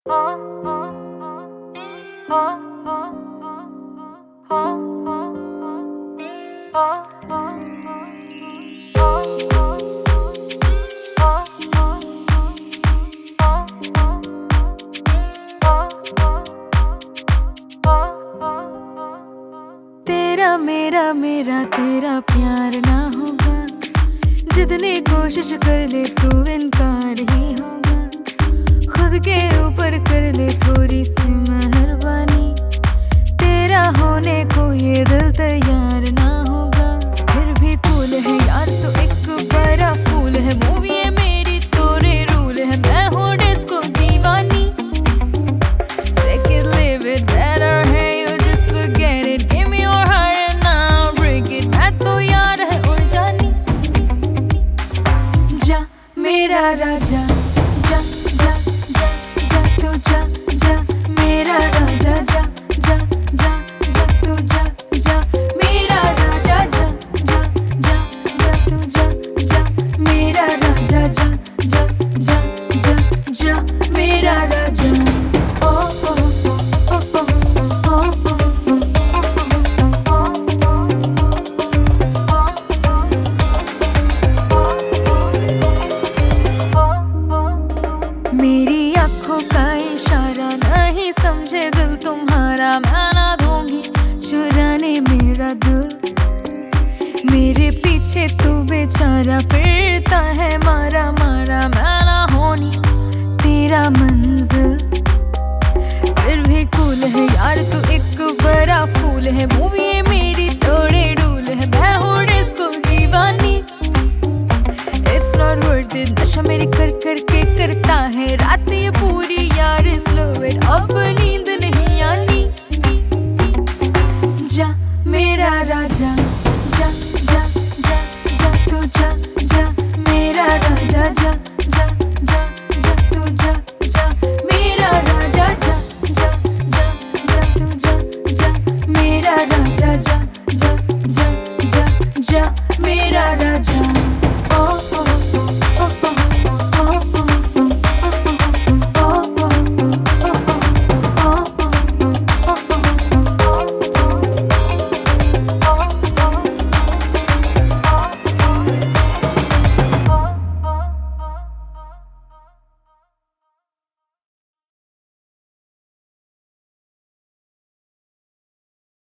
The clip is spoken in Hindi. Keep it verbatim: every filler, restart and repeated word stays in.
तेरा मेरा मेरा तेरा प्यार ना होगा, जितनी कोशिश कर ले तू इनकार ही होगा। खुद के ऊपर कर ले थोड़ी सी मेहरबानी, तेरा होने को ये दिल तैयार ना होगा। फिर भी तूल है यार तो एक बड़ा फूल है, मूवी है मेरी तोरे रूल है, मैं हूँ डिस्को दीवानी। Take it, live it, better है you just forget it, give me your heart and I'll break it। मैं तो यार है उड़ जानी, जा मेरा राजा, जा जा जा जा तू जा जा मेरा राजा, जा जा जा जा तू जा जा मेरा राजा, जा जा जा जा तू जा जा मेरा राजा, जा जा जा जा जा मेरा राजा। ओ ओ ओ ओ ओ मेरी आँखों का इशारा नहीं समझे दिल तुम्हारा, मैं ना दूंगी चुराने मेरा दिल। मेरे पीछे तू बेचारा फिरता है मारा मारा, मैं ना होनी तेरा मंजिल। फिर भी कूल है यार तू एक बड़ा फूल है, मूवी है मेरी तोड़े डूल है, मैं हूँ डिस्को दीवानी। It's not worth it, नशा मेरी कर कर के करता है रात ये पूरी यार slow it, अब नींद नहीं आनी। जा मेरा राजा, जा जा जा जा तू जा जा मेरा राजा, जा जा जा जा तू जा जा मेरा राजा, जा जा जा जा तू जा जा मेरा राजा, जा जा जा जा जा मेरा राजा। ओ